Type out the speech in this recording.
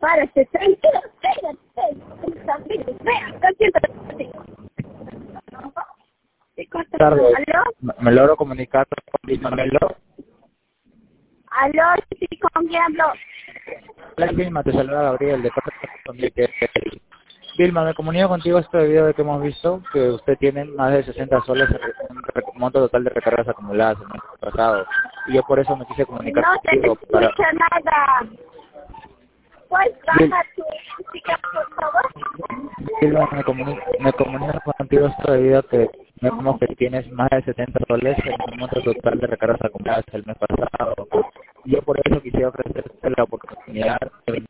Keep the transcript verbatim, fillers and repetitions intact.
Párate, tranquilo, espérate, tranquilo, espera, tranquilo. Buenas tardes. ¿Aló? Me me logro comunicar con Vilma Melo. ¿Aló? Sí, ¿con quién hablo? Hola Vilma, te saluda Gabriel de parte de Vilma, me comunico contigo esto debido a que hemos visto que usted tiene más de sesenta soles en re- un re- monto total de recargas acumuladas el mes pasado. Y yo por eso me quise comunicar No te contigo para... escucho nada. ¿Puedes Vil- bajar tu música, por favor? Vilma, me comunico, me comunico contigo esto debido a que vemos que tienes más de setenta soles en un monto total de recargas acumuladas el mes pasado. Y yo por eso quisiera ofrecerte la oportunidad de